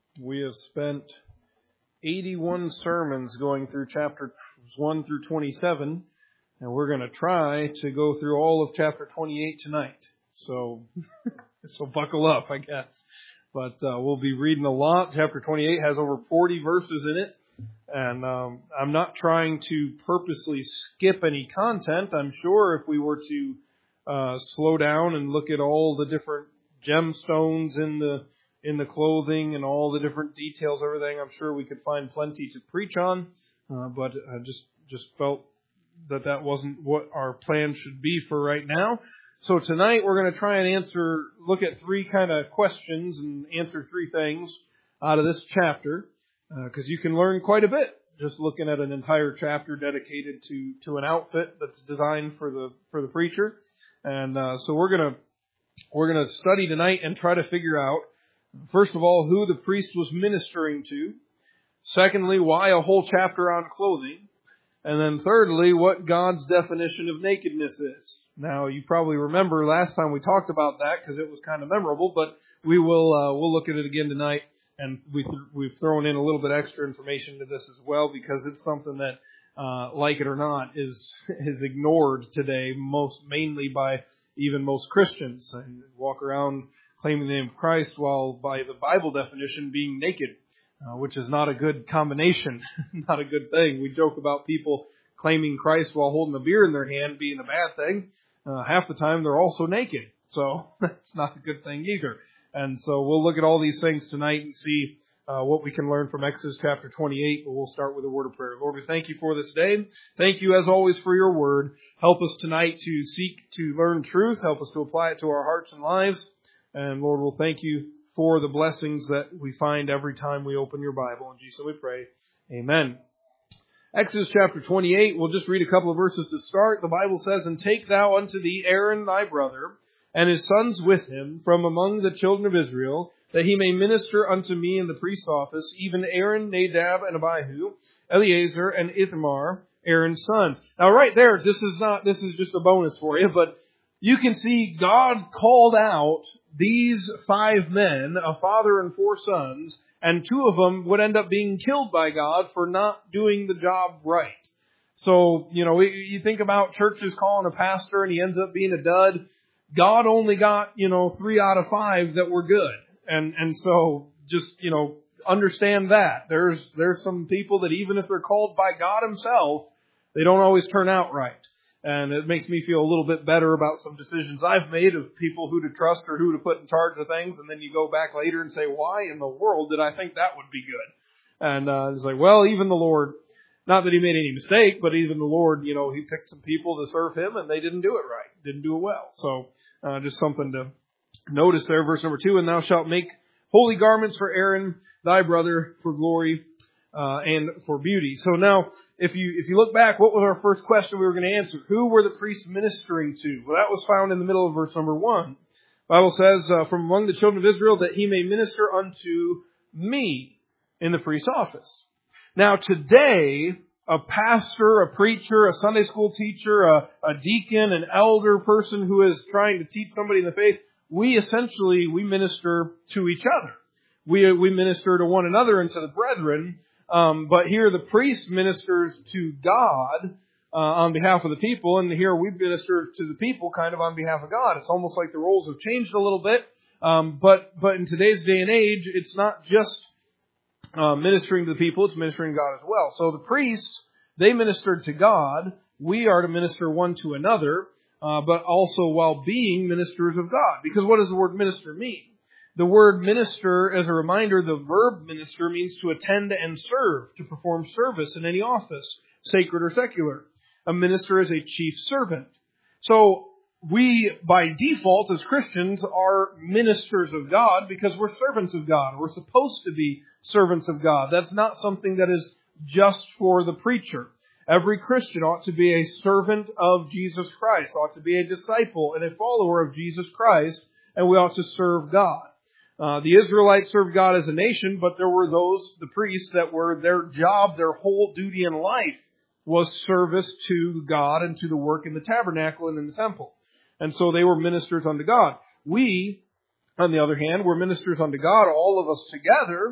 We have spent 81 sermons going through chapters 1 through 27, and we're going to try to go through all of chapter 28 tonight. So buckle up, I guess. But we'll be reading a lot. Chapter 28 has over 40 verses in it, and I'm not trying to purposely skip any content. I'm sure if we were to slow down and look at all the different gemstones in the clothing and all the different details, everything, I'm sure we could find plenty to preach on. But I just felt that wasn't what our plan should be for right now. So tonight we're going to try and look at three kind of questions and answer three things out of this chapter, because you can learn quite a bit just looking at an entire chapter dedicated to an outfit that's designed for the preacher. And so we're gonna study tonight and try to figure out, first of all, who the priest was ministering to. Secondly, why a whole chapter on clothing. And then thirdly, what God's definition of nakedness is. Now, you probably remember last time we talked about that because it was kind of memorable, but we'll look at it again tonight. And we've thrown in a little bit extra information to this as well because it's something that, like it or not, is ignored today, mainly by even most Christians. And walk around claiming the name of Christ while by the Bible definition being naked. Which is not a good combination, not a good thing. We joke about people claiming Christ while holding a beer in their hand being a bad thing. Half the time they're also naked, so that's not a good thing either. And so we'll look at all these things tonight and see what we can learn from Exodus chapter 28, but we'll start with a word of prayer. Lord, we thank you for this day. Thank you as always for your word. Help us tonight to seek to learn truth. Help us to apply it to our hearts and lives. And Lord, we'll thank you for the blessings that we find every time we open your Bible. In Jesus we pray. Amen. Exodus chapter 28, we'll just read a couple of verses to start. The Bible says, "And take thou unto thee Aaron thy brother, and his sons with him, from among the children of Israel, that he may minister unto me in the priest's office, even Aaron, Nadab, and Abihu, Eleazar, and Ithamar, Aaron's sons." Now right there, this is just a bonus for you, but you can see God called out these 5 men, a father and 4 sons, and 2 of them would end up being killed by God for not doing the job right. So, you think about churches calling a pastor and he ends up being a dud. God only got, 3 out of 5 that were good. And so just, understand that. There's some people that even if they're called by God himself, they don't always turn out right. And it makes me feel a little bit better about some decisions I've made of people who to trust or who to put in charge of things. And then you go back later and say, why in the world did I think that would be good? And it's like, well, even the Lord, not that he made any mistake, but even the Lord, he picked some people to serve him and they didn't do it right, didn't do it well. So just something to notice there. Verse number 2, "And thou shalt make holy garments for Aaron thy brother for glory and for beauty." So now, if you look back, what was our first question we were going to answer? Who were the priests ministering to? Well, that was found in the middle of verse number 1. The Bible says, "From among the children of Israel, that he may minister unto me in the priest's office." Now today, a pastor, a preacher, a Sunday school teacher, a deacon, an elder person who is trying to teach somebody in the faith, we minister to each other. We minister to one another and to the brethren. But here the priest ministers to God on behalf of the people, and here we minister to the people kind of on behalf of God. It's almost like the roles have changed a little bit, but in today's day and age, it's not just ministering to the people, it's ministering to God as well. So the priests, they ministered to God. We are to minister one to another, but also while being ministers of God. Because what does the word minister mean? The word minister, as a reminder, the verb minister means to attend and serve, to perform service in any office, sacred or secular. A minister is a chief servant. So we, by default, as Christians, are ministers of God because we're servants of God. We're supposed to be servants of God. That's not something that is just for the preacher. Every Christian ought to be a servant of Jesus Christ, ought to be a disciple and a follower of Jesus Christ, and we ought to serve God. The Israelites served God as a nation, but there were the priests, that were their job, their whole duty in life was service to God and to the work in the tabernacle and in the temple. And so they were ministers unto God. We, on the other hand, were ministers unto God, all of us together,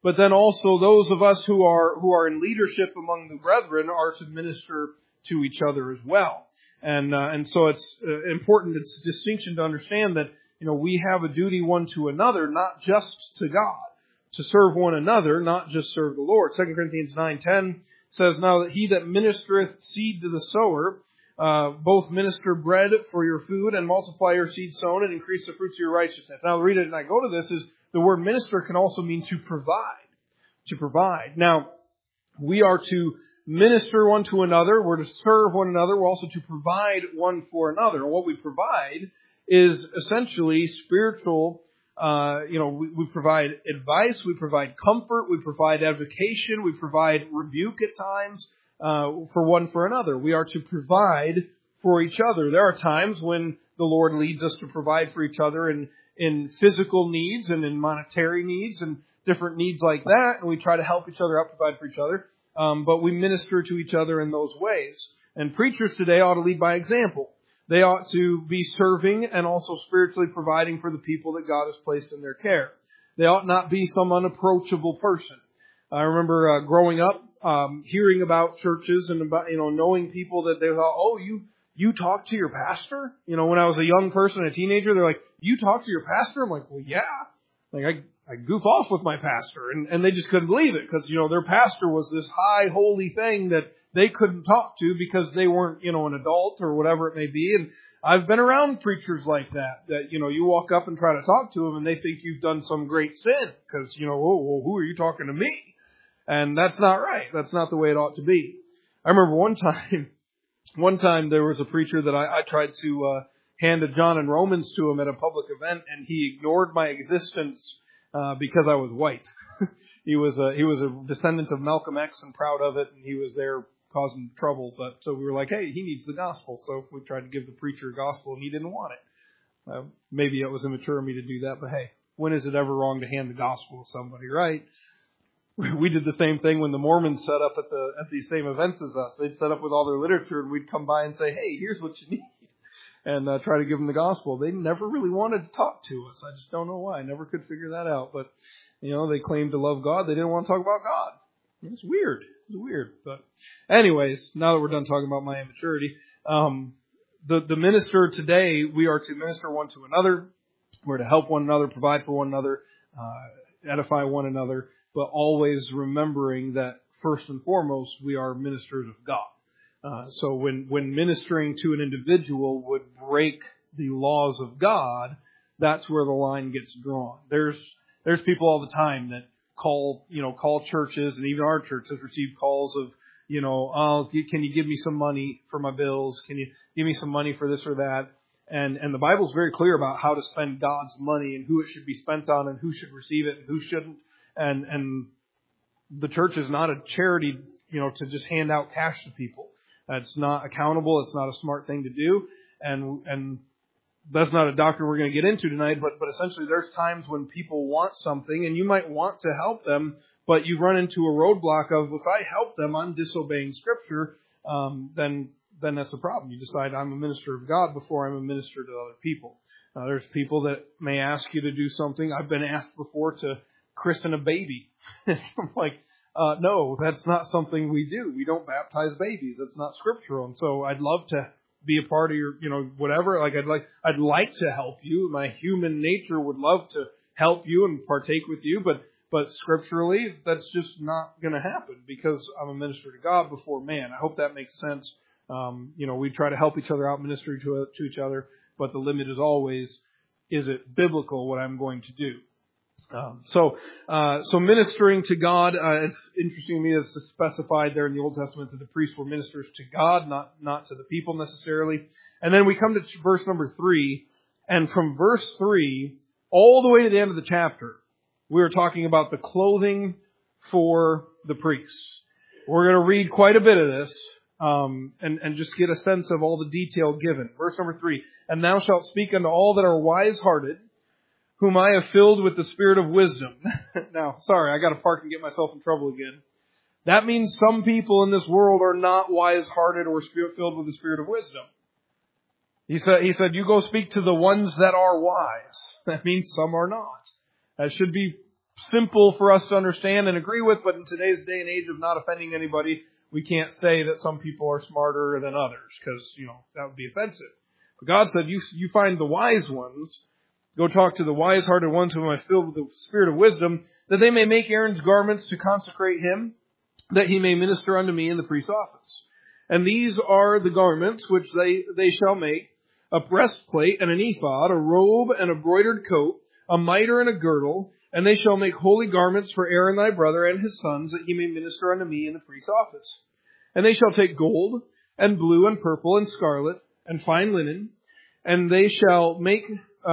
but then also those of us who are in leadership among the brethren are to minister to each other as well. And so it's important, it's a distinction to understand that, we have a duty one to another, not just to God, to serve one another, not just serve the Lord. 2 Corinthians 9:10 says, "Now that he that ministereth seed to the sower, both minister bread for your food and multiply your seed sown and increase the fruits of your righteousness." Now, I'll read it and I go to this, is the word minister can also mean to provide. To provide. Now, we are to minister one to another. We're to serve one another. We're also to provide one for another. And what we provide is essentially spiritual. We provide advice. We provide comfort. We provide education. We provide rebuke at times for one for another. We are to provide for each other. There are times when the Lord leads us to provide for each other in physical needs and in monetary needs and different needs like that. And we try to help each other out, provide for each other. But we minister to each other in those ways. And preachers today ought to lead by example. They ought to be serving and also spiritually providing for the people that God has placed in their care. They ought not be some unapproachable person. I remember growing up, hearing about churches and about, knowing people that they thought, "Oh, you talk to your pastor?" When I was a young person, a teenager, they're like, "You talk to your pastor?" I'm like, "Well, yeah." Like I goof off with my pastor, and they just couldn't believe it because, their pastor was this high holy thing that they couldn't talk to because they weren't, an adult or whatever it may be. And I've been around preachers like that, you walk up and try to talk to them and they think you've done some great sin because, well, who are you talking to me? And that's not right. That's not the way it ought to be. I remember one time there was a preacher that I tried to hand a John and Romans to him at a public event, and he ignored my existence because I was white. He was a descendant of Malcolm X and proud of it, and he was there causing trouble. But so we were like, hey, he needs the gospel. So we tried to give the preacher a gospel, and he didn't want it. Maybe it was immature of me to do that, but hey, when is it ever wrong to hand the gospel to somebody, right? We did the same thing when the Mormons set up at these same events as us. They'd set up with all their literature, and we'd come by and say, hey, here's what you need, and try to give them the gospel. They never really wanted to talk to us. I just don't know why. I never could figure that out. But, they claimed to love God. They didn't want to talk about God. It's weird. It's weird. But anyways, now that we're done talking about my immaturity, the minister today, we are to minister one to another. We're to help one another, provide for one another, edify one another, but always remembering that first and foremost, we are ministers of God. So when ministering to an individual would break the laws of God, that's where the line gets drawn. There's people all the time that call churches, and even our church has received calls of, can you give me some money for my bills? Can you give me some money for this or that? And the Bible's very clear about how to spend God's money and who it should be spent on and who should receive it and who shouldn't. And the church is not a charity, to just hand out cash to people. It's not accountable. It's not a smart thing to do. And that's not a doctrine we're going to get into tonight, but essentially there's times when people want something and you might want to help them, but you run into a roadblock of, if I help them, I'm disobeying Scripture, then that's a problem. You decide I'm a minister of God before I'm a minister to other people. There's people that may ask you to do something. I've been asked before to christen a baby. I'm like, no, that's not something we do. We don't baptize babies. That's not scriptural. And so I'd love to be a part of your, whatever. I'd like to help you. My human nature would love to help you and partake with you, but scripturally, that's just not going to happen because I'm a minister to God before man. I hope that makes sense. We try to help each other out, ministering to each other, but the limit is always, is it biblical what I'm going to do? So ministering to God, it's interesting to me that it's specified there in the Old Testament that the priests were ministers to God, not to the people necessarily. And then we come to verse number 3, and from verse 3 all the way to the end of the chapter, we are talking about the clothing for the priests. We're going to read quite a bit of this, and just get a sense of all the detail given. Verse number 3, and thou shalt speak unto all that are wise-hearted, whom I have filled with the spirit of wisdom. Now, sorry, I got to park and get myself in trouble again. That means some people in this world are not wise-hearted or filled with the spirit of wisdom. He said, you go speak to the ones that are wise. That means some are not. That should be simple for us to understand and agree with, but in today's day and age of not offending anybody, we can't say that some people are smarter than others, because, that would be offensive. But God said, you find the wise ones, go talk to the wise-hearted ones whom I filled with the spirit of wisdom, that they may make Aaron's garments to consecrate him, that he may minister unto me in the priest's office. And these are the garments which they shall make: a breastplate and an ephod, a robe and a broidered coat, a mitre and a girdle, and they shall make holy garments for Aaron thy brother and his sons, that he may minister unto me in the priest's office. And they shall take gold, and blue, and purple, and scarlet, and fine linen, and they shall make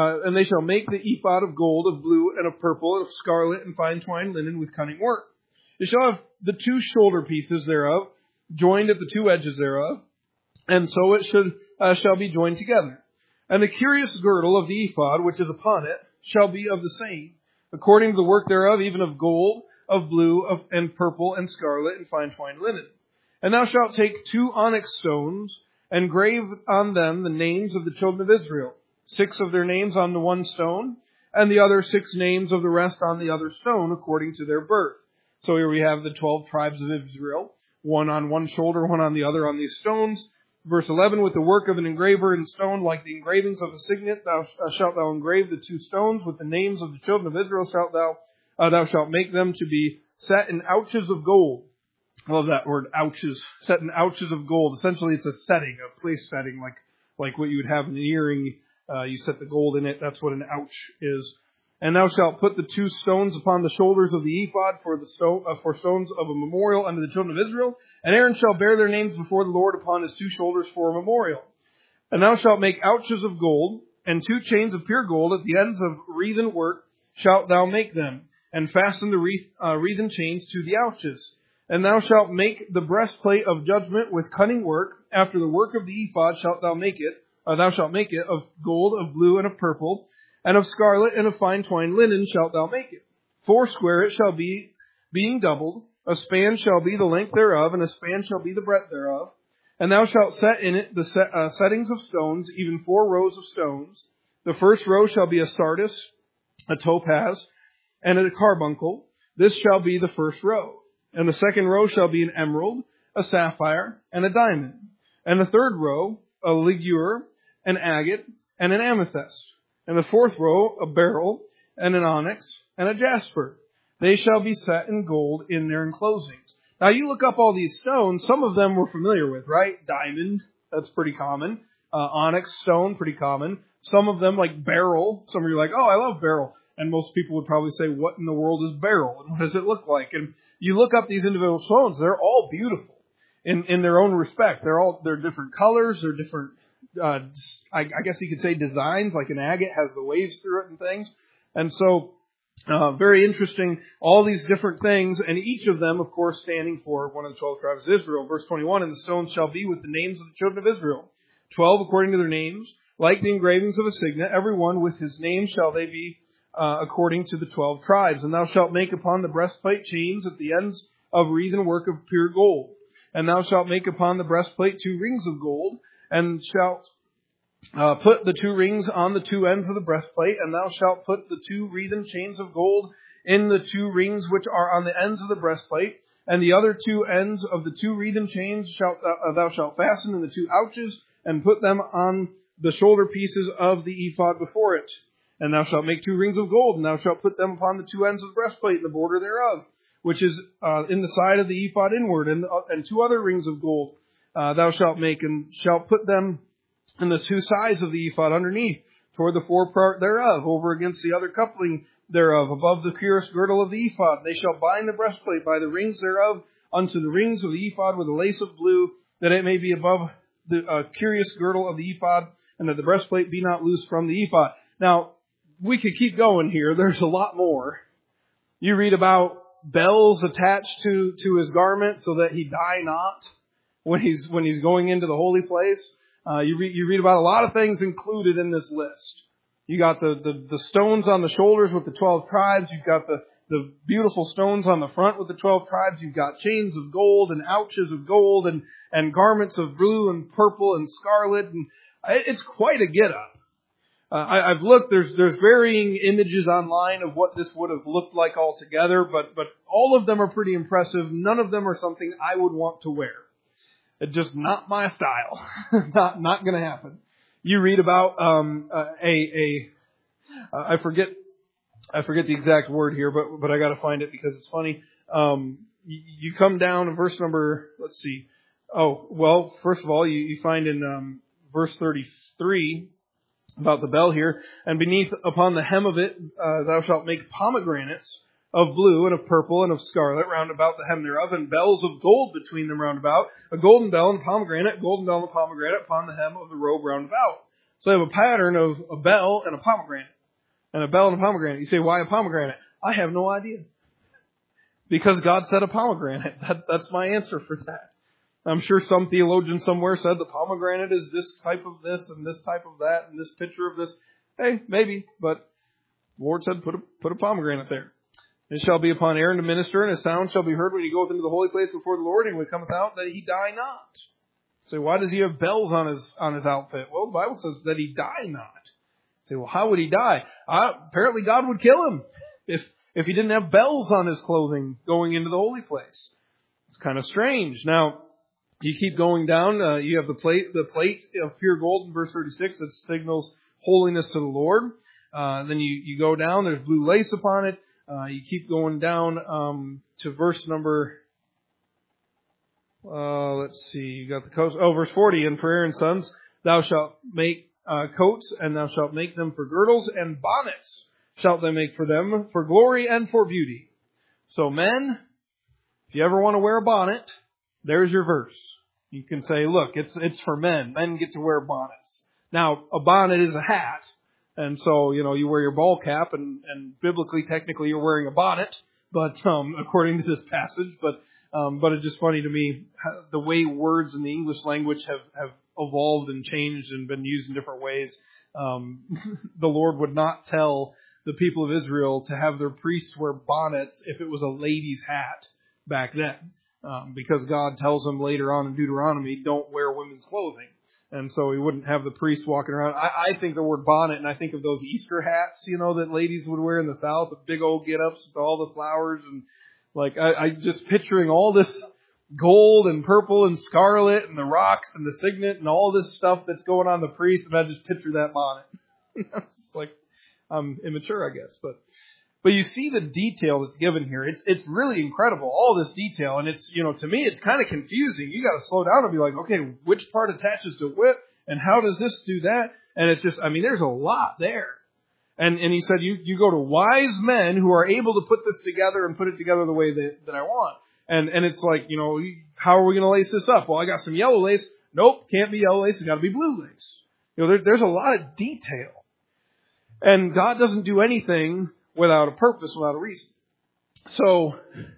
the ephod of gold, of blue, and of purple, and of scarlet, and fine twined linen with cunning work. They shall have the two shoulder pieces thereof, joined at the two edges thereof, and so it shall be joined together. And the curious girdle of the ephod, which is upon it, shall be of the same, according to the work thereof, even of gold, of blue, and purple, and scarlet, and fine twined linen. And thou shalt take 2 onyx stones, and grave on them the names of the children of Israel, 6 of their names on the one stone, and the other 6 names of the rest on the other stone, according to their birth. So here we have the 12 tribes of Israel, one on one shoulder, one on the other on these stones. Verse 11, with the work of an engraver in stone, like the engravings of a signet, shalt thou engrave the 2 stones with the names of the children of Israel. Thou shalt make them to be set in ouches of gold. I love that word, ouches. Set in ouches of gold. Essentially, it's a setting, a place setting, like what you would have in an earring. You set the gold in it. That's what an ouch is. And thou shalt put the 2 stones upon the shoulders of the ephod for stones of a memorial unto the children of Israel. And Aaron shall bear their names before the Lord upon his 2 shoulders for a memorial. And thou shalt make ouches of gold, and 2 chains of pure gold at the ends of wreathen work shalt thou make them, and fasten the wreathen chains to the ouches. And thou shalt make the breastplate of judgment with cunning work. After the work of the ephod thou shalt make it of gold, of blue, and of purple, and of scarlet, and of fine twined linen shalt thou make it. 4 it shall be, being doubled. A span shall be the length thereof, and a span shall be the breadth thereof. And thou shalt set in it the settings of stones, even 4 rows of stones. The first row shall be a sardius, a topaz, and a carbuncle. This shall be the first row. And the second row shall be an emerald, a sapphire, and a diamond. And the third row, a ligure, an agate, and an amethyst. And the 4th row, a beryl, and an onyx, and a jasper. They shall be set in gold in their enclosings. Now you look up all these stones, some of them we're familiar with, right? Diamond, that's pretty common. Onyx stone, pretty common. Some of them like beryl, some of you are like, oh, I love beryl. And most people would probably say, what in the world is beryl? And what does it look like? And you look up these individual stones, they're all beautiful in their own respect. They're different colors, they're different, I guess you could say designs, like an agate has the waves through it and things. And so, very interesting, all these different things, and each of them, of course, standing for one of the 12 tribes of Israel. Verse 21, and the stones shall be with the names of the children of Israel, 12 according to their names, like the engravings of a signet, every one with his name shall they be, according to the 12 tribes. And thou shalt make upon the breastplate chains at the ends of wreathen work of pure gold. And thou shalt make upon the breastplate 2 rings of gold, and shalt put the 2 rings on the 2 ends of the breastplate, and thou shalt put the 2 wreathen chains of gold in the 2 rings which are on the ends of the breastplate, and the other 2 ends of the 2 wreathen chains thou shalt fasten in the 2 ouches, and put them on the shoulder pieces of the ephod before it. And thou shalt make 2 rings of gold, and thou shalt put them upon the 2 ends of the breastplate in the border thereof, which is in the side of the ephod inward, and 2 other rings of gold thou shalt make, and shalt put them in the 2 sides of the ephod underneath, toward the forepart thereof, over against the other coupling thereof, above the curious girdle of the ephod. They shall bind the breastplate by the rings thereof unto the rings of the ephod with a lace of blue, that it may be above the curious girdle of the ephod, and that the breastplate be not loose from the ephod. Now, we could keep going here. There's a lot more. You read about bells attached to his garment so that he die not when he's going into the holy place. You read about a lot of things included in this list. You got the stones on the shoulders with the 12 tribes. You've got the beautiful stones on the front with the 12 tribes. You've got chains of gold and ouches of gold and garments of blue and purple and scarlet. And it's quite a get up. I've looked, there's varying images online of what this would have looked like altogether, but all of them are pretty impressive. None of them are something I would want to wear. It's just not my style. not going to happen. You read about I forget the exact word here, but I got to find it because it's funny. You come down to verse number, let's see. Oh, well, first of all, you find in verse 33 about the bell here, and beneath upon the hem of it thou shalt make pomegranates of blue and of purple and of scarlet round about the hem thereof, and bells of gold between them round about, a golden bell and a pomegranate, golden bell and a pomegranate upon the hem of the robe round about. So they have a pattern of a bell and a pomegranate. And a bell and a pomegranate. You say, why a pomegranate? I have no idea. Because God said a pomegranate. That's my answer for that. I'm sure some theologian somewhere said the pomegranate is this type of this and this type of that and this picture of this. Hey, maybe, but the Lord said put a pomegranate there. It shall be upon Aaron to minister, and a sound shall be heard when he goeth into the holy place before the Lord, and when he cometh out, that he die not. So why does he have bells on his outfit? Well, the Bible says that he die not. Say, well, how would he die? Apparently God would kill him if he didn't have bells on his clothing going into the holy place. It's kind of strange. Now, you keep going down. You have the plate of pure gold in verse 36 that signals holiness to the Lord. Then you go down. There's blue lace upon it. You keep going down to verse number. Let's see. You got the coast. Oh, verse 40. And for Aaron's sons, thou shalt make coats, and thou shalt make them for girdles, and bonnets shalt thou make for them for glory and for beauty. So men, if you ever want to wear a bonnet, there's your verse. You can say, look, it's for men. Men get to wear bonnets. Now, a bonnet is a hat. And so, you wear your ball cap and biblically, technically, you're wearing a bonnet, but, according to this passage, but it's just funny to me, the way words in the English language have evolved and changed and been used in different ways. The Lord would not tell the people of Israel to have their priests wear bonnets if it was a lady's hat back then. Because God tells them later on in Deuteronomy, don't wear women's clothing. And so he wouldn't have the priests walking around. I think the word bonnet, and I think of those Easter hats, that ladies would wear in the South, the big old get-ups with all the flowers. And I just picturing all this gold and purple and scarlet and the rocks and the signet and all this stuff that's going on the priest. And I just picture that bonnet. I'm immature, I guess, but you see the detail that's given here. It's really incredible, all this detail. And it's, to me, it's kind of confusing. You got to slow down and be like, okay, which part attaches to what? And how does this do that? And it's just, there's a lot there. And he said, you go to wise men who are able to put this together and put it together the way that I want. And it's like, how are we going to lace this up? Well, I got some yellow lace. Nope, can't be yellow lace. It's got to be blue lace. There's a lot of detail. And God doesn't do anything without a purpose, without a reason. So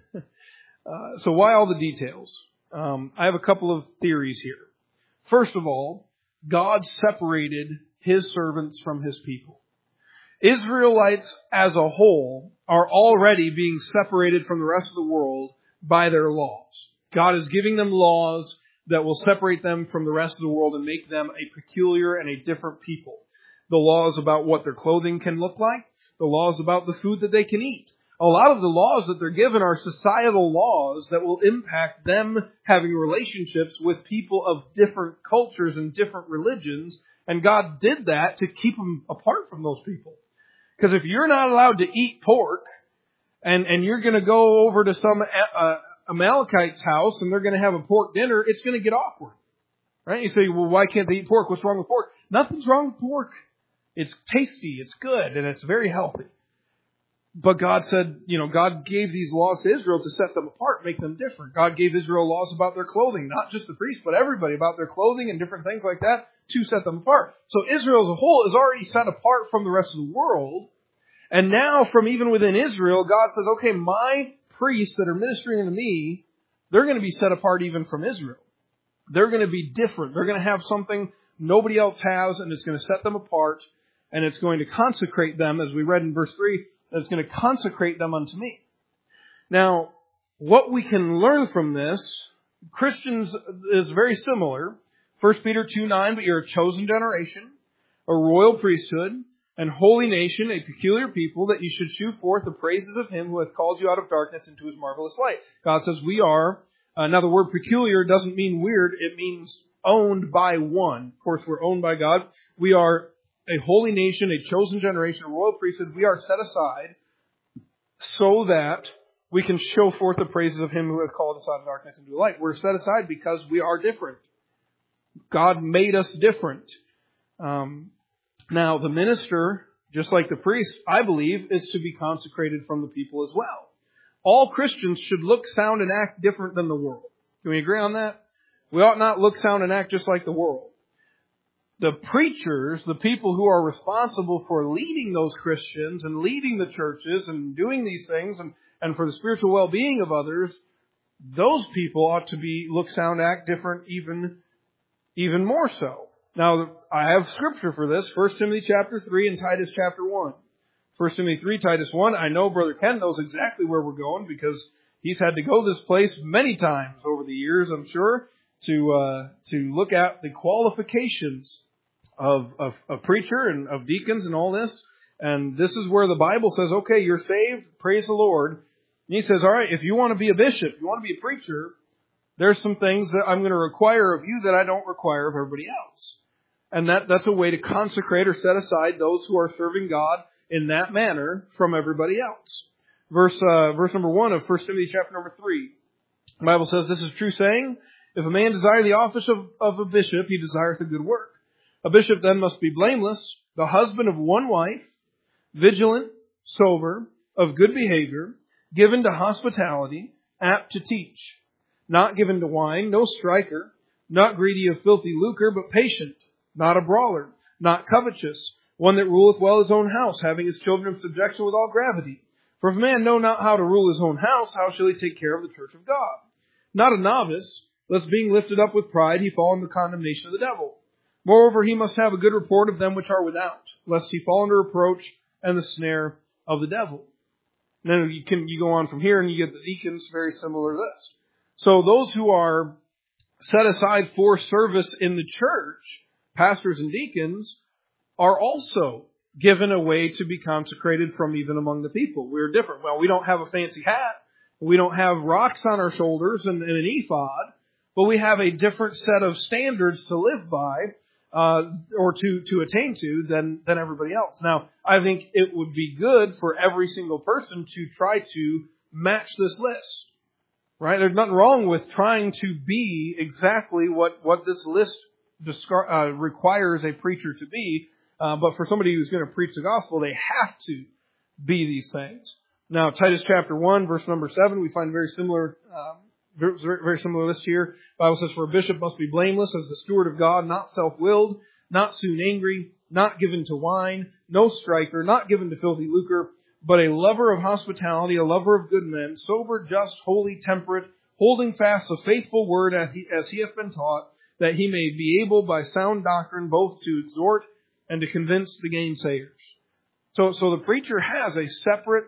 why all the details? I have a couple of theories here. First of all, God separated His servants from His people. Israelites as a whole are already being separated from the rest of the world by their laws. God is giving them laws that will separate them from the rest of the world and make them a peculiar and a different people. The laws about what their clothing can look like, the laws about the food that they can eat. A lot of the laws that they're given are societal laws that will impact them having relationships with people of different cultures and different religions. And God did that to keep them apart from those people. Because if you're not allowed to eat pork, and you're going to go over to some Amalekite's house and they're going to have a pork dinner, it's going to get awkward. Right? You say, well, why can't they eat pork? What's wrong with pork? Nothing's wrong with pork. It's tasty, it's good, and it's very healthy. But God said, God gave these laws to Israel to set them apart, make them different. God gave Israel laws about their clothing, not just the priests, but everybody about their clothing and different things like that to set them apart. So Israel as a whole is already set apart from the rest of the world. And now from even within Israel, God says, okay, my priests that are ministering to me, they're going to be set apart even from Israel. They're going to be different. They're going to have something nobody else has, and it's going to set them apart. And it's going to consecrate them, as we read in verse 3, it's going to consecrate them unto me. Now, what we can learn from this, Christians, is very similar. 1 Peter 2:9, but you're a chosen generation, a royal priesthood, and holy nation, a peculiar people, that you should shew forth the praises of Him who hath called you out of darkness into His marvelous light. God says we are, now the word peculiar doesn't mean weird, it means owned by one. Of course, we're owned by God. We are a holy nation, a chosen generation, a royal priesthood. We are set aside so that we can show forth the praises of Him who hath called us out of darkness into light. We're set aside because we are different. God made us different. Now, the minister, just like the priest, I believe, is to be consecrated from the people as well. All Christians should look, sound, and act different than the world. Can we agree on that? We ought not look, sound, and act just like the world. The preachers, the people who are responsible for leading those Christians and leading the churches and doing these things and for the spiritual well-being of others, those people ought to be look, sound, act different even more so. Now, I have scripture for this, 1 Timothy chapter 3 and Titus chapter 1. 1 Timothy 3, Titus 1, I know Brother Ken knows exactly where we're going because he's had to go this place many times over the years, I'm sure, to look at the qualifications of a preacher and of deacons and all this. And this is where the Bible says, okay, you're saved, praise the Lord. And he says, all right, if you want to be a bishop, if you want to be a preacher, there's some things that I'm going to require of you that I don't require of everybody else. And that's a way to consecrate or set aside those who are serving God in that manner from everybody else. Verse number 1 of 1 Timothy chapter number 3. The Bible says, this is a true saying. If a man desire the office of a bishop, he desireth a good work. A bishop then must be blameless, the husband of one wife, vigilant, sober, of good behavior, given to hospitality, apt to teach, not given to wine, no striker, not greedy of filthy lucre, but patient, not a brawler, not covetous, one that ruleth well his own house, having his children in subjection with all gravity. For if a man know not how to rule his own house, how shall he take care of the church of God? Not a novice, lest being lifted up with pride he fall into condemnation of the devil. Moreover, he must have a good report of them which are without, lest he fall under reproach and the snare of the devil. And then you go on from here and you get the deacons, very similar to this. So those who are set aside for service in the church, pastors and deacons, are also given a way to be consecrated from even among the people. We're different. Well, we don't have a fancy hat. We don't have rocks on our shoulders and an ephod, but we have a different set of standards to live by, or to attain to than everybody else. Now, I think it would be good for every single person to try to match this list. Right? There's nothing wrong with trying to be exactly what this list requires a preacher to be. But for somebody who's going to preach the gospel, they have to be these things. Now, Titus chapter 1, verse number 7, we find very similar list here. The Bible says, for a bishop must be blameless as the steward of God, not self-willed, not soon angry, not given to wine, no striker, not given to filthy lucre, but a lover of hospitality, a lover of good men, sober, just, holy, temperate, holding fast the faithful word as he hath been taught, that he may be able by sound doctrine both to exhort and to convince the gainsayers. So the preacher has a separate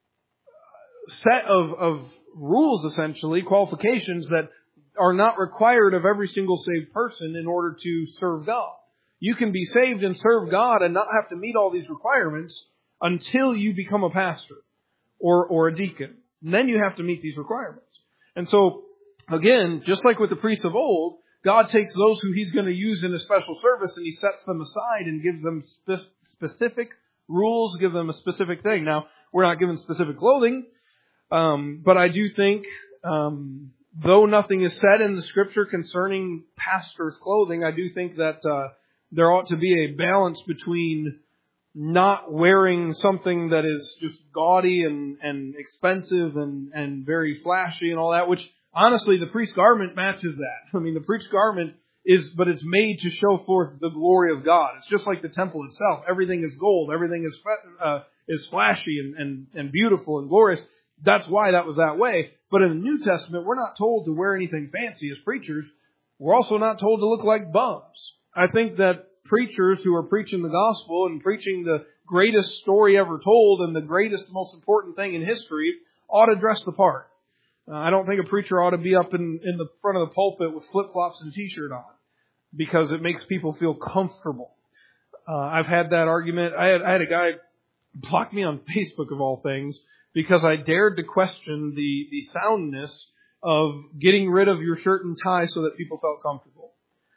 set of rules, essentially, qualifications that are not required of every single saved person in order to serve God. You can be saved and serve God and not have to meet all these requirements until you become a pastor or a deacon. And then you have to meet these requirements. And so, again, just like with the priests of old, God takes those who He's going to use in a special service and He sets them aside and gives them specific rules, give them a specific thing. Now, we're not given specific clothing, but I do think, though nothing is said in the Scripture concerning pastors' clothing, I do think that there ought to be a balance between not wearing something that is just gaudy and expensive and very flashy and all that, which honestly the priest's garment matches that. I mean, the priest's garment but it's made to show forth the glory of God. It's just like the temple itself. Everything is gold. Everything is flashy and beautiful and glorious. That's why that was that way. But in the New Testament, we're not told to wear anything fancy as preachers. We're also not told to look like bums. I think that preachers who are preaching the gospel and preaching the greatest story ever told and the greatest, most important thing in history ought to dress the part. I don't think a preacher ought to be up in the front of the pulpit with flip-flops and t-shirt on because it makes people feel comfortable. I've had that argument. I had a guy block me on Facebook of all things because I dared to question the soundness of getting rid of your shirt and tie so that people felt comfortable.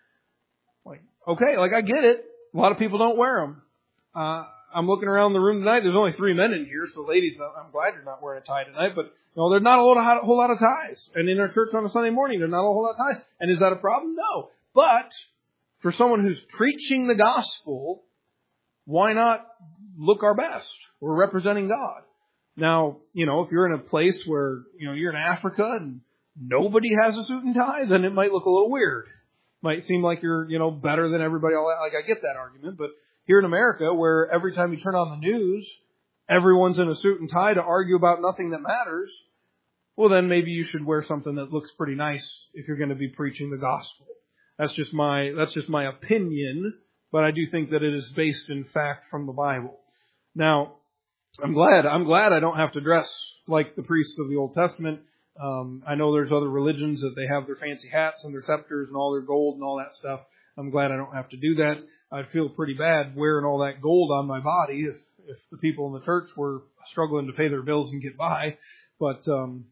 Like, okay, like I get it. A lot of people don't wear them. I'm looking around the room tonight. There's only 3 men in here, so ladies, I'm glad you're not wearing a tie tonight. But there's not a whole lot of ties. And in our church on a Sunday morning, there's not a whole lot of ties. And is that a problem? No. But for someone who's preaching the gospel, why not look our best? We're representing God. Now, if you're in a place where, you're in Africa and nobody has a suit and tie, then it might look a little weird. Might seem like you're, better than everybody. Like, I get that argument. But here in America, where every time you turn on the news, everyone's in a suit and tie to argue about nothing that matters, well, then maybe you should wear something that looks pretty nice if you're going to be preaching the gospel. That's just my opinion, but I do think that it is based in fact from the Bible. Now, I'm glad I don't have to dress like the priests of the Old Testament. I know there's other religions that they have their fancy hats and their scepters and all their gold and all that stuff. I'm glad I don't have to do that. I'd feel pretty bad wearing all that gold on my body if the people in the church were struggling to pay their bills and get by. But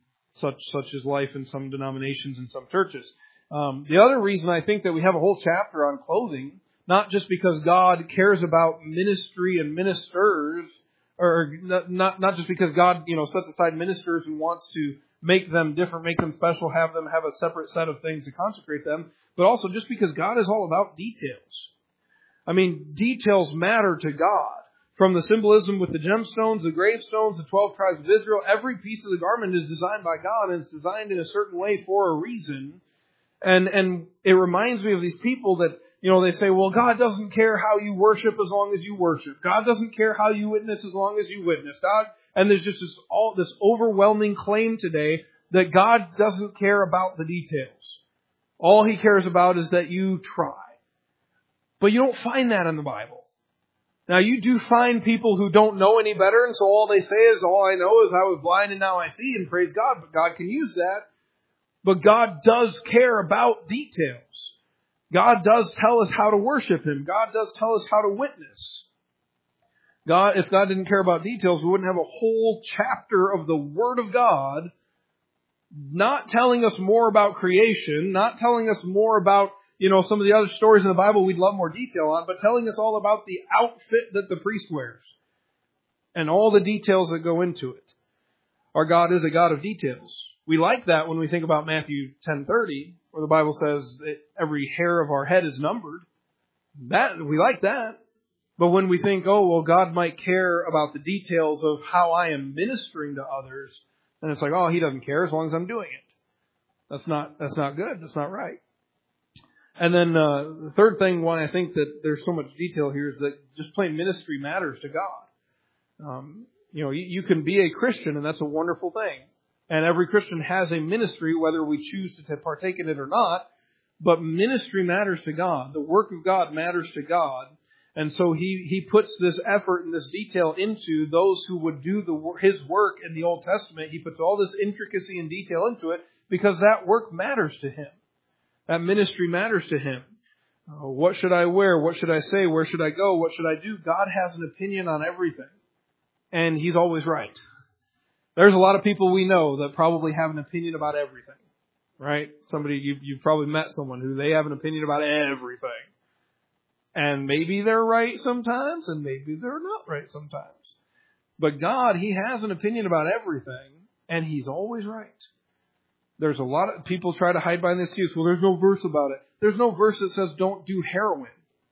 such is life in some denominations and some churches. The other reason I think that we have a whole chapter on clothing, not just because God cares about ministry and ministers, or not just because God, sets aside ministers and wants to make them different, make them special, have them have a separate set of things to consecrate them, but also just because God is all about details. I mean, details matter to God. From the symbolism with the gemstones, the gravestones, the 12 tribes of Israel, every piece of the garment is designed by God, and it's designed in a certain way for a reason. And it reminds me of these people that, they say, well, God doesn't care how you worship as long as you worship. God doesn't care how you witness as long as you witness. And there's just this overwhelming claim today that God doesn't care about the details. All He cares about is that you try. But you don't find that in the Bible. Now, you do find people who don't know any better, and so all they say is, all I know is I was blind and now I see, and praise God, but God can use that. But God does care about details. God does tell us how to worship Him. God does tell us how to witness. If God didn't care about details, we wouldn't have a whole chapter of the Word of God not telling us more about creation, not telling us more about, some of the other stories in the Bible we'd love more detail on, but telling us all about the outfit that the priest wears and all the details that go into it. Our God is a God of details. We like that when we think about Matthew 10:30, where the Bible says that every hair of our head is numbered. We like that. But when we think, God might care about the details of how I am ministering to others, then it's like, He doesn't care as long as I'm doing it. That's not good. That's not right. And then the third thing why I think that there's so much detail here is that just plain ministry matters to God. You can be a Christian, and that's a wonderful thing. And every Christian has a ministry, whether we choose to partake in it or not. But ministry matters to God. The work of God matters to God. And so He puts this effort and this detail into those who would do His work in the Old Testament. He puts all this intricacy and detail into it because that work matters to Him. That ministry matters to Him. What should I wear? What should I say? Where should I go? What should I do? God has an opinion on everything. And He's always right. There's a lot of people we know that probably have an opinion about everything. Right? You've probably met someone who they have an opinion about everything. And maybe they're right sometimes, and maybe they're not right sometimes. But God, He has an opinion about everything, and He's always right. There's a lot of people try to hide behind the excuse, well, there's no verse about it. There's no verse that says don't do heroin.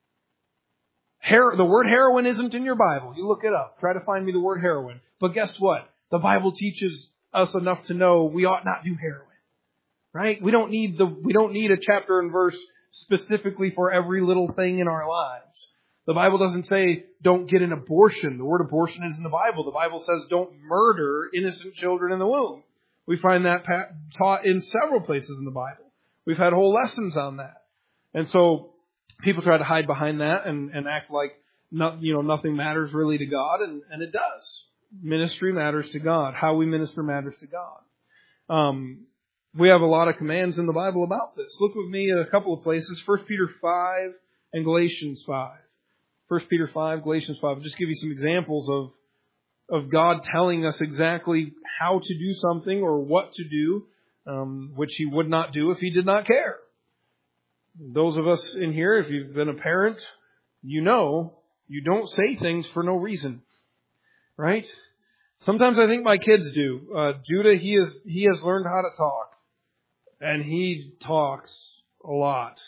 The word heroin isn't in your Bible. You look it up. Try to find me the word heroin. But guess what? The Bible teaches us enough to know we ought not do heroin. Right? We don't need a chapter and verse specifically for every little thing in our lives. The Bible doesn't say don't get an abortion. The word abortion is in the Bible. The Bible says don't murder innocent children in the womb. We find that taught in several places in the Bible. We've had whole lessons on that. And so people try to hide behind that and act like nothing matters really to God, and it does. Ministry matters to God. How we minister matters to God. We have a lot of commands in the Bible about this. Look with me at a couple of places. 1 Peter 5 and Galatians 5. 1 Peter 5, Galatians 5. I'll just give you some examples of God telling us exactly how to do something or what to do, which He would not do if He did not care. Those of us in here, if you've been a parent, you know you don't say things for no reason. Right? Sometimes I think my kids do. Judah, he has learned how to talk. And he talks a lot.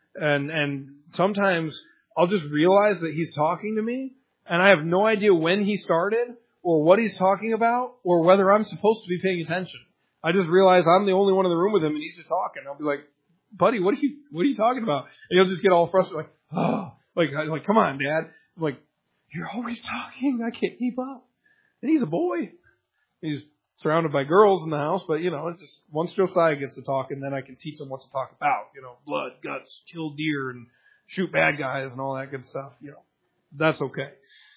And sometimes I'll just realize that he's talking to me, and I have no idea when he started, or what he's talking about, or whether I'm supposed to be paying attention. I just realize I'm the only one in the room with him, and he's just talking. I'll be like, buddy, what are you talking about? And he'll just get all frustrated, like, come on, Dad. I'm like, you're always talking. I can't keep up. And he's a boy. He's surrounded by girls in the house, but it's just once Josiah gets to talk, and then I can teach him what to talk about. Blood, guts, kill deer, and shoot bad guys, and all that good stuff. That's okay.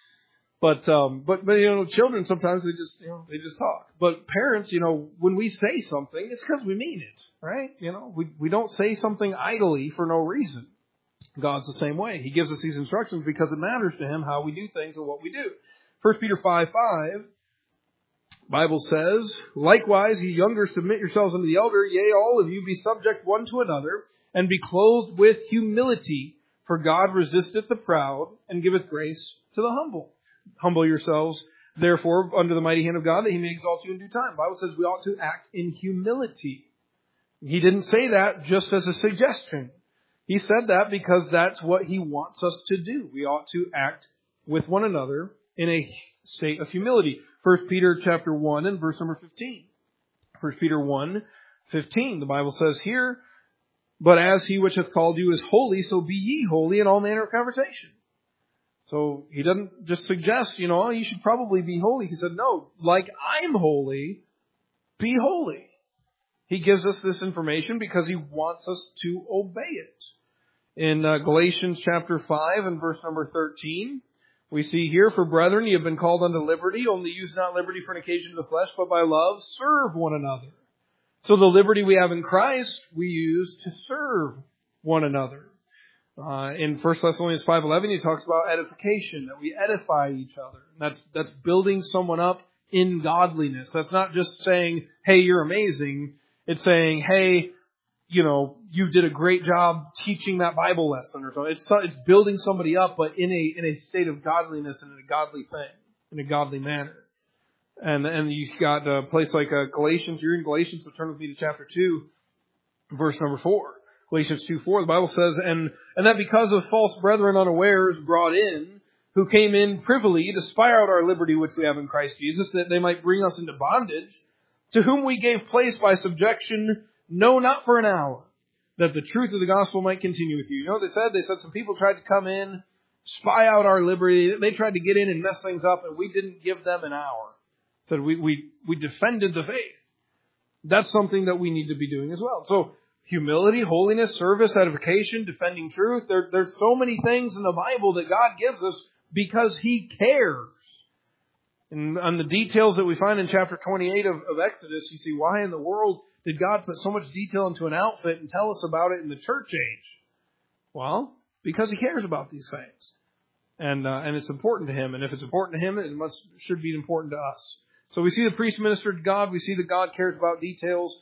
But children sometimes they just talk. But parents, when we say something, it's because we mean it, right? We don't say something idly for no reason. God's the same way. He gives us these instructions because it matters to Him how we do things and what we do. 1 Peter 5:5, Bible says, likewise, ye younger, submit yourselves unto the elder, yea, all of you be subject one to another, and be clothed with humility, for God resisteth the proud, and giveth grace to the humble. Humble yourselves, therefore, under the mighty hand of God, that He may exalt you in due time. The Bible says we ought to act in humility. He didn't say that just as a suggestion. He said that because that's what He wants us to do. We ought to act with one another in a state of humility. 1 Peter chapter 1 and verse number 15. 1 Peter 1:15. The Bible says here, but as He which hath called you is holy, so be ye holy in all manner of conversation. So He doesn't just suggest, you should probably be holy. He said, no, like I'm holy, be holy. He gives us this information because He wants us to obey it. In Galatians chapter 5 and verse number 13, we see here, for brethren, ye have been called unto liberty, only use not liberty for an occasion of the flesh, but by love serve one another. So the liberty we have in Christ, we use to serve one another. In 1 Thessalonians 5:11, he talks about edification, that we edify each other. That's building someone up in godliness. That's not just saying, hey, you're amazing. It's saying, hey, you did a great job teaching that Bible lesson or something. It's building somebody up, but in a state of godliness and in a godly thing, in a godly manner. And you've got a place like Galatians. You're in Galatians, so turn with me to chapter 2, verse number 4. Galatians 2:4, the Bible says, and that because of false brethren unawares brought in, who came in privily to spy out our liberty which we have in Christ Jesus, that they might bring us into bondage, to whom we gave place by subjection, no, not for an hour, that the truth of the gospel might continue with you. You know what they said some people tried to come in, spy out our liberty. They tried to get in and mess things up, and we didn't give them an hour. Said we defended the faith. That's something that we need to be doing as well. So humility, holiness, service, edification, defending truth. There's so many things in the Bible that God gives us because He cares. And on the details that we find in chapter 28 of Exodus, you see, why in the world did God put so much detail into an outfit and tell us about it in the church age? Well, because He cares about these things. And it's important to Him. And if it's important to Him, it should be important to us. So we see the priest ministered to God. We see that God cares about details.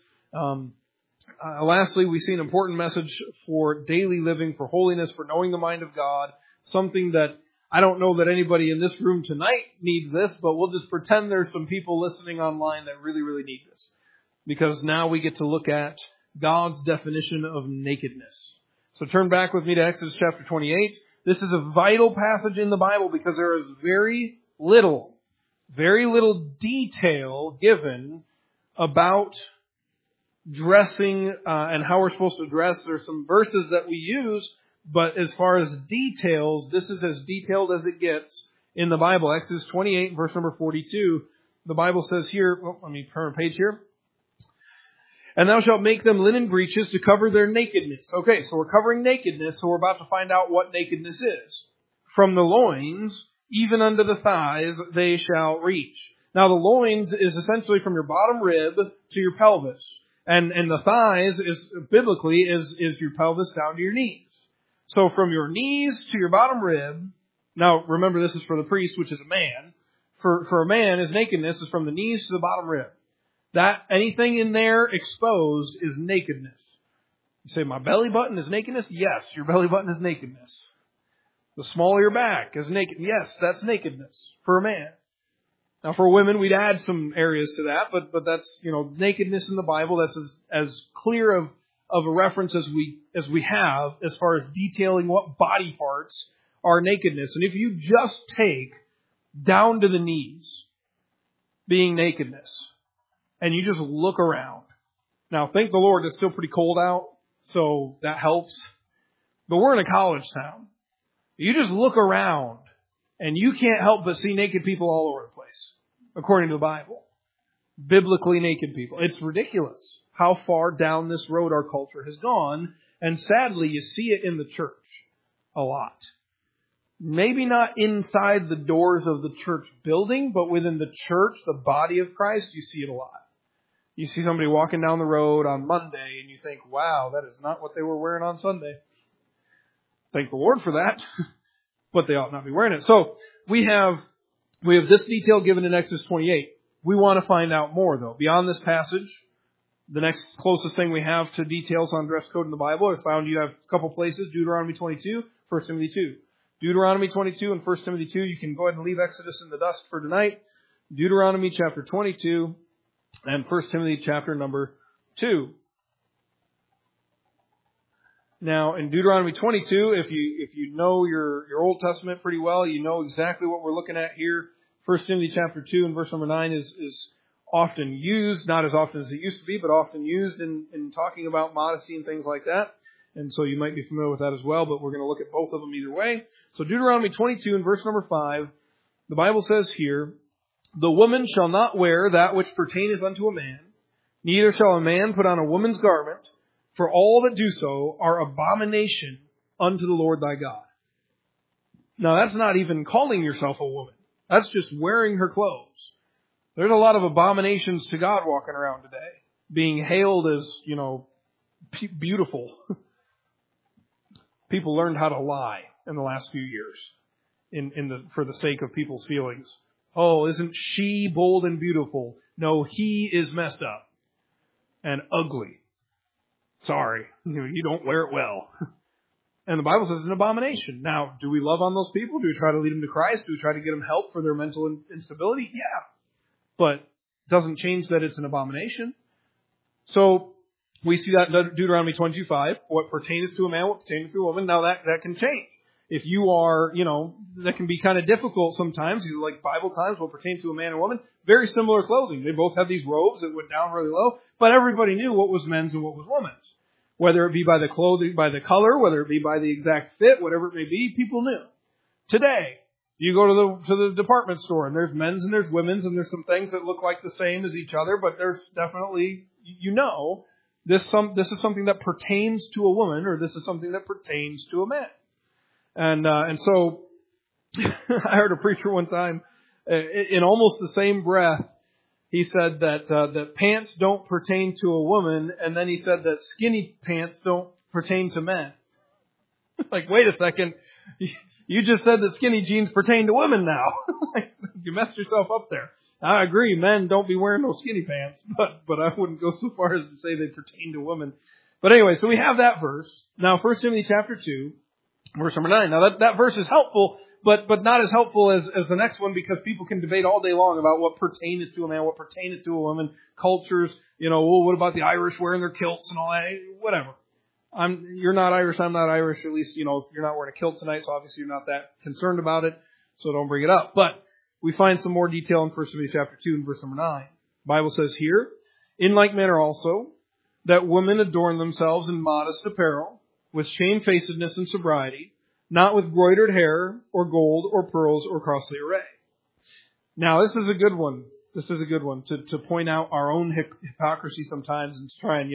Lastly, we see an important message for daily living, for holiness, for knowing the mind of God. Something that I don't know that anybody in this room tonight needs this, but we'll just pretend there's some people listening online that really, really need this. Because now we get to look at God's definition of nakedness. So turn back with me to Exodus chapter 28. This is a vital passage in the Bible because there is very little detail given about dressing and how we're supposed to dress. There's some verses that we use, but as far as details, this is as detailed as it gets in the Bible. Exodus 28, verse number 42, the Bible says here, let me turn a page here. And thou shalt make them linen breeches to cover their nakedness. Okay, so we're covering nakedness, so we're about to find out what nakedness is. From the loins, even unto the thighs, they shall reach. Now the loins is essentially from your bottom rib to your pelvis. And the thighs is biblically is your pelvis down to your knees. So from your knees to your bottom rib Now, remember, this is for the priest, which is a man. For a man, his nakedness is from the knees to the bottom rib. That anything in there exposed is nakedness. You say, my belly button is nakedness? Yes, your belly button is nakedness. The small of your back is naked. Yes, that's nakedness for a man. Now, for women, we'd add some areas to that, but that's, nakedness in the Bible. That's as clear of a reference as we have as far as detailing what body parts are nakedness. And if you just take down to the knees being nakedness, and you just look around. Now, thank the Lord, it's still pretty cold out, so that helps. But we're in a college town. You just look around, and you can't help but see naked people all over the place, according to the Bible. Biblically naked people. It's ridiculous how far down this road our culture has gone, and sadly, you see it in the church a lot. Maybe not inside the doors of the church building, but within the church, the body of Christ, you see it a lot. You see somebody walking down the road on Monday and you think, wow, that is not what they were wearing on Sunday. Thank the Lord for that. But they ought not be wearing it. So we have this detail given in Exodus 28. We want to find out more, though. Beyond this passage, the next closest thing we have to details on dress code in the Bible is found, you have a couple places, Deuteronomy 22, 1 Timothy 2. Deuteronomy 22 and 1 Timothy 2, you can go ahead and leave Exodus in the dust for tonight. Deuteronomy chapter 22 and 1 Timothy chapter number 2. Now, in Deuteronomy 22, if you know your Old Testament pretty well, you know exactly what we're looking at here. 1 Timothy chapter 2 and verse number 9 is often used, not as often as it used to be, but often used in talking about modesty and things like that. And so you might be familiar with that as well, but we're going to look at both of them either way. So Deuteronomy 22 and verse number 5, the Bible says here, the woman shall not wear that which pertaineth unto a man, neither shall a man put on a woman's garment, for all that do so are abomination unto the Lord thy God. Now that's not even calling yourself a woman. That's just wearing her clothes. There's a lot of abominations to God walking around today, being hailed as, beautiful. People learned how to lie in the last few years for the sake of people's feelings. Oh, isn't she bold and beautiful? No, he is messed up and ugly. Sorry, you don't wear it well. And the Bible says it's an abomination. Now, do we love on those people? Do we try to lead them to Christ? Do we try to get them help for their mental instability? Yeah. But it doesn't change that it's an abomination. So we see that in Deuteronomy 22:5. What pertaineth to a man, what pertaineth to a woman. Now that can change. If you are, that can be kind of difficult sometimes. Like Bible times, what pertains to a man and woman. Very similar clothing. They both have these robes that went down really low. But everybody knew what was men's and what was women's. Whether it be by the clothing, by the color, whether it be by the exact fit, whatever it may be, people knew. Today, you go to the department store and there's men's and there's women's and there's some things that look like the same as each other, but there's definitely, this is something that pertains to a woman or this is something that pertains to a man. And so I heard a preacher one time in almost the same breath. He said that pants don't pertain to a woman, and then he said that skinny pants don't pertain to men. Like, wait a second. You just said that skinny jeans pertain to women now. You messed yourself up there. I agree, men don't be wearing no skinny pants, but I wouldn't go so far as to say they pertain to women. But anyway, so we have that verse. Now, 1 Timothy chapter 2, verse number 9. Now, that verse is helpful, but not as helpful as the next one, because people can debate all day long about what pertaineth to a man, what pertaineth to a woman, cultures, what about the Irish wearing their kilts and all that, whatever. You're not Irish, I'm not Irish, at least, you're not wearing a kilt tonight, so obviously you're not that concerned about it, so don't bring it up. But we find some more detail in 1 Timothy chapter 2 and verse number 9. The Bible says here, in like manner also, that women adorn themselves in modest apparel, with shamefacedness and sobriety, not with broidered hair, or gold, or pearls, or costly array. Now, this is a good one. This is a good one to point out our own hypocrisy sometimes and try and,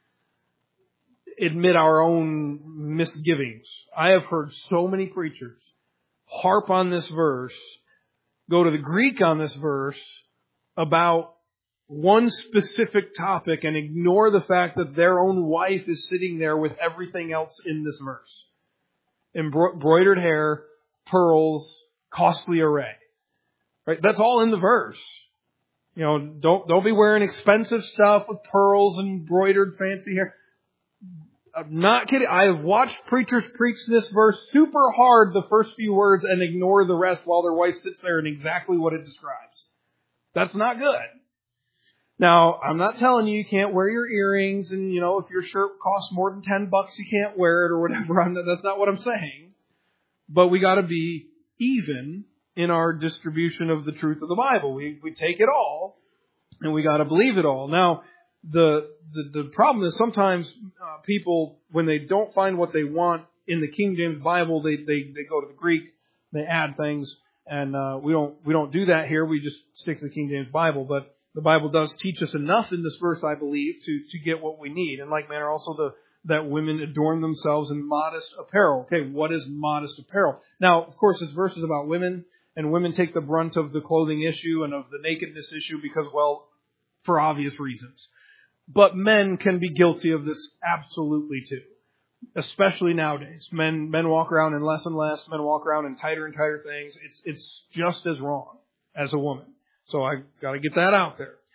admit our own misgivings. I have heard so many preachers harp on this verse, go to the Greek on this verse about one specific topic and ignore the fact that their own wife is sitting there with everything else in this verse. Embroidered hair, pearls, costly array. Right? That's all in the verse. You know, don't be wearing expensive stuff with pearls and embroidered fancy hair. I'm not kidding. I have watched preachers preach this verse super hard the first few words and ignore the rest while their wife sits there in exactly what it describes. That's not good. Now, I'm not telling you can't wear your earrings and, you know, if your shirt costs more than $10, you can't wear it or whatever. That's not what I'm saying. But we got to be even in our distribution of the truth of the Bible. We take it all and we got to believe it all. Now, the problem is sometimes people, when they don't find what they want in the King James Bible, they go to the Greek, they add things, and we don't do that here. We just stick to the King James Bible. But the Bible does teach us enough in this verse, I believe, to get what we need. In like manner, also that women adorn themselves in modest apparel. Okay, what is modest apparel? Now, of course, this verse is about women, and women take the brunt of the clothing issue and of the nakedness issue because, well, for obvious reasons. But men can be guilty of this absolutely too. Especially nowadays. Men walk around in less and less. Men walk around in tighter and tighter things. It's just as wrong as a woman. So I got to get that out there.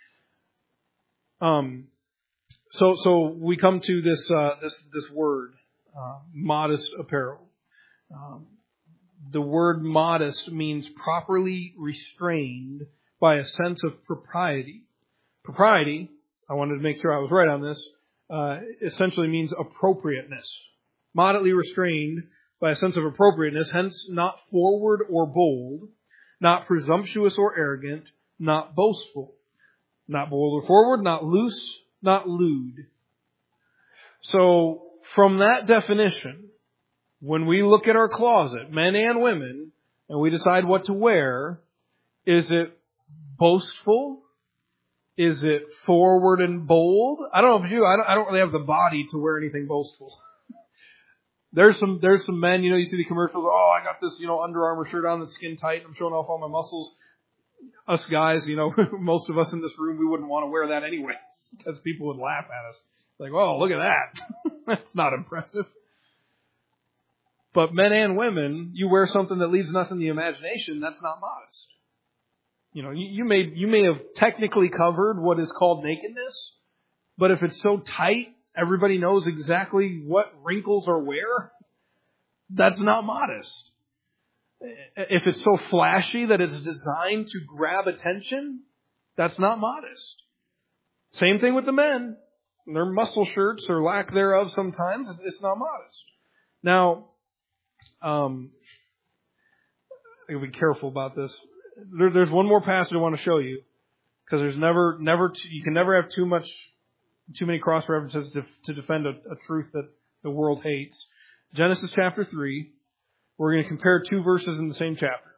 So we come to this word, modest apparel. The word modest means properly restrained by a sense of propriety. Propriety, I wanted to make sure I was right on this, essentially means appropriateness. Moderately restrained by a sense of appropriateness, hence not forward or bold, not presumptuous or arrogant, not boastful. Not bold or forward, not loose, not lewd. So, from that definition, when we look at our closet, men and women, and we decide what to wear, is it boastful? Is it forward and bold? I don't know if you, I don't really have the body to wear anything boastful. There's some men, you know, you see the commercials, oh, I got this, you know, Under Armour shirt on that's skin tight, I'm showing off all my muscles. Us guys, you know, most of us in this room, we wouldn't want to wear that anyway, because people would laugh at us. Like, oh, look at that. That's not impressive. But men and women, you wear something that leaves nothing to the imagination, that's not modest. You know, you may have technically covered what is called nakedness, but if it's so tight, everybody knows exactly what wrinkles are where, that's not modest. If it's so flashy that it's designed to grab attention, that's not modest. Same thing with the men. Their muscle shirts or lack thereof sometimes, it's not modest. Now, I gotta be careful about this. There's one more passage I want to show you, because there's you can never have too many cross references to defend a truth that the world hates. Genesis chapter 3. We're going to compare two verses in the same chapter.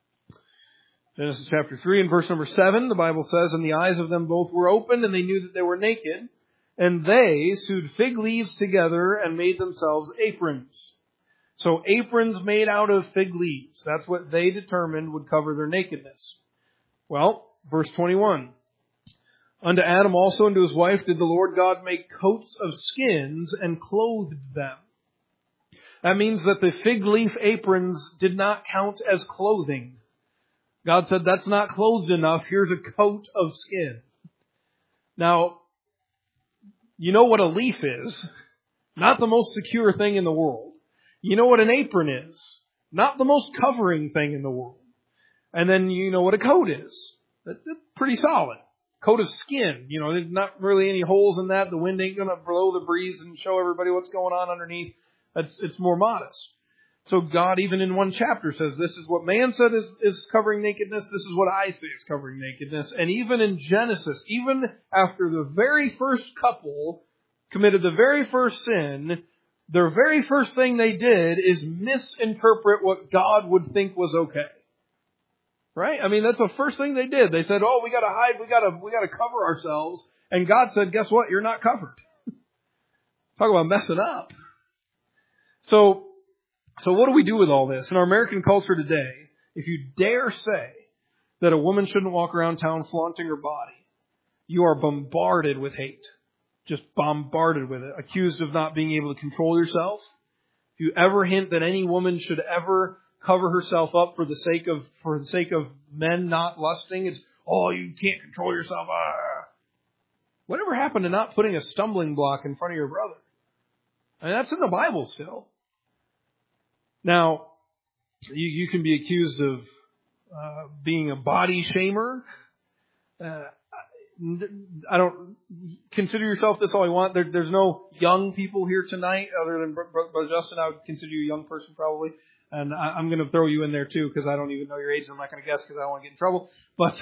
Genesis chapter 3 and verse number 7, the Bible says, and the eyes of them both were opened, and they knew that they were naked, and they sewed fig leaves together and made themselves aprons. So aprons made out of fig leaves. That's what they determined would cover their nakedness. Well, verse 21. Unto Adam also and to his wife did the Lord God make coats of skins and clothed them. That means that the fig leaf aprons did not count as clothing. God said, that's not clothed enough. Here's a coat of skin. Now, you know what a leaf is. Not the most secure thing in the world. You know what an apron is. Not the most covering thing in the world. And then you know what a coat is. That's pretty solid. Coat of skin. You know, there's not really any holes in that. The wind ain't going to blow the breeze and show everybody what's going on underneath. It's more modest. So God, even in one chapter, says this is what man said is covering nakedness. This is what I say is covering nakedness. And even in Genesis, even after the very first couple committed the very first sin, their very first thing they did is misinterpret what God would think was okay. Right? I mean, that's the first thing they did. They said, oh, we got to hide. We got to cover ourselves. And God said, guess what? You're not covered. Talk about messing up. So what do we do with all this? In our American culture today, if you dare say that a woman shouldn't walk around town flaunting her body, you are bombarded with hate. Just bombarded with it. Accused of not being able to control yourself. If you ever hint that any woman should ever cover herself up for the sake of men not lusting. It's, oh, you can't control yourself. Whatever happened to not putting a stumbling block in front of your brother? I mean, that's in the Bible still. Now, you can be accused of being a body shamer. I don't consider yourself this all you want. There's no young people here tonight other than Brother Justin. I would consider you a young person probably. And I'm going to throw you in there too because I don't even know your age. I'm not going to guess because I don't want to get in trouble. But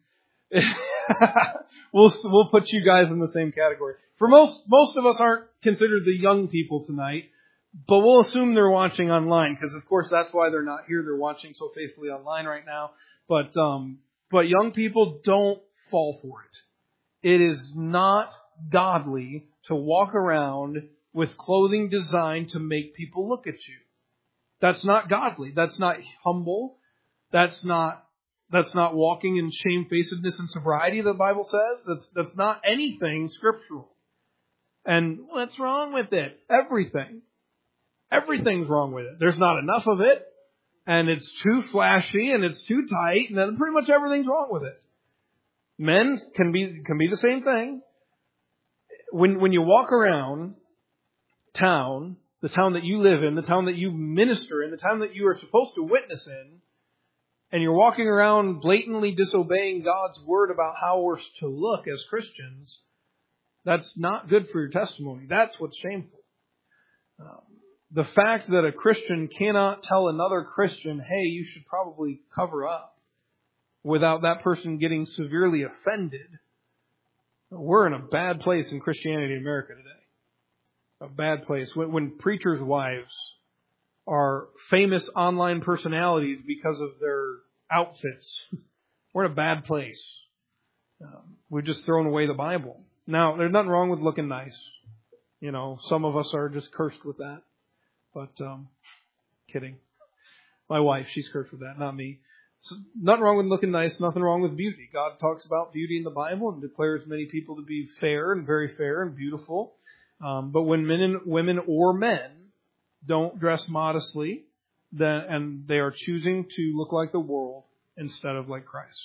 we'll put you guys in the same category. For most of us aren't considered the young people tonight, but we'll assume they're watching online because of course that's why they're not here. They're watching so faithfully online right now. But young people, don't fall for it. It is not godly to walk around with clothing designed to make people look at you. That's not godly. That's not humble. That's not walking in shamefacedness and sobriety, the Bible says. That's not anything scriptural. And what's wrong with it? Everything. Everything's wrong with it. There's not enough of it, and it's too flashy, and it's too tight, and then pretty much everything's wrong with it. Men can be the same thing. When you walk around town, the town that you live in, the town that you minister in, the town that you are supposed to witness in, and you're walking around blatantly disobeying God's word about how we're to look as Christians, that's not good for your testimony. That's what's shameful. The fact that a Christian cannot tell another Christian, hey, you should probably cover up, without that person getting severely offended, we're in a bad place in Christianity in America today. A bad place. When preachers' wives are famous online personalities because of their outfits, we're in a bad place. We've just thrown away the Bible. Now, there's nothing wrong with looking nice. You know, some of us are just cursed with that. But, kidding. My wife, she's cursed with that, not me. So, nothing wrong with looking nice, nothing wrong with beauty. God talks about beauty in the Bible and declares many people to be fair and beautiful. But when women or men don't dress modestly, and they are choosing to look like the world instead of like Christ.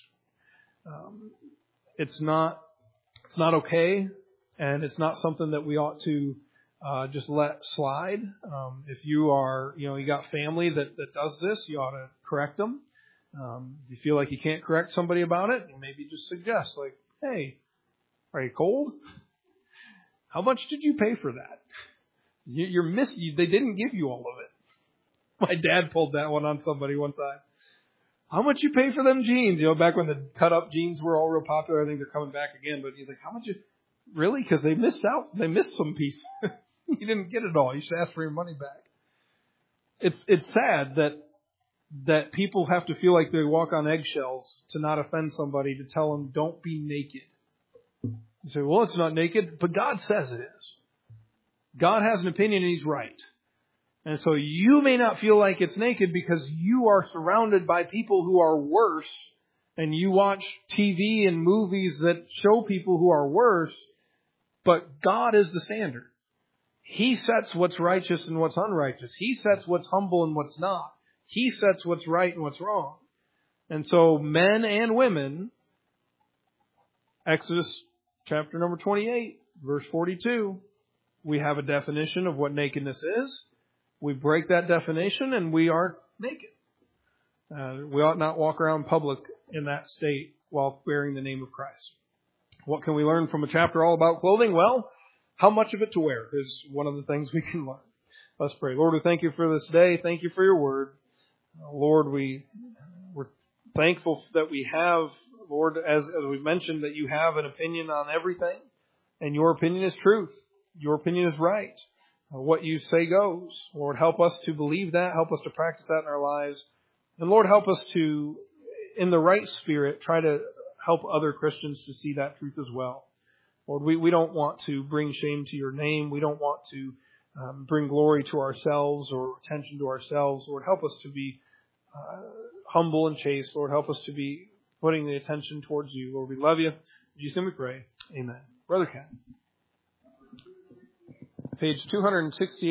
It's not okay, and it's not something that we ought to just let slide. If you are, you got family that does this, you ought to correct them. If you feel like you can't correct somebody about it, maybe just suggest, like, hey, are you cold? How much did you pay for that? They didn't give you all of it. My dad pulled that one on somebody one time. How much you pay for them jeans? Back when the cut-up jeans were all real popular. I think they're coming back again. But he's like, how much you... Really? Because they missed out. They missed some piece. You didn't get it all. You should ask for your money back. It's sad that people have to feel like they walk on eggshells to not offend somebody, to tell them, don't be naked. You say, well, it's not naked, but God says it is. God has an opinion and He's right. And so you may not feel like it's naked because you are surrounded by people who are worse, and you watch TV and movies that show people who are worse, but God is the standard. He sets what's righteous and what's unrighteous. He sets what's humble and what's not. He sets what's right and what's wrong. And so men and women, Exodus chapter number 28, verse 42, we have a definition of what nakedness is. We break that definition and we are naked. We ought not walk around public in that state while bearing the name of Christ. What can we learn from a chapter all about clothing? Well, how much of it to wear is one of the things we can learn. Let's pray. Lord, we thank You for this day. Thank You for Your word. Lord, we're thankful that we have, Lord, as we've mentioned, that You have an opinion on everything. And Your opinion is truth. Your opinion is right. What You say goes. Lord, help us to believe that. Help us to practice that in our lives. And Lord, help us to, in the right spirit, try to help other Christians to see that truth as well. Lord, we don't want to bring shame to Your name. We don't want to bring glory to ourselves or attention to ourselves. Lord, help us to be humble and chaste. Lord, help us to be putting the attention towards You. Lord, we love You. In Jesus' name we pray. Amen. Brother Ken. Page 268.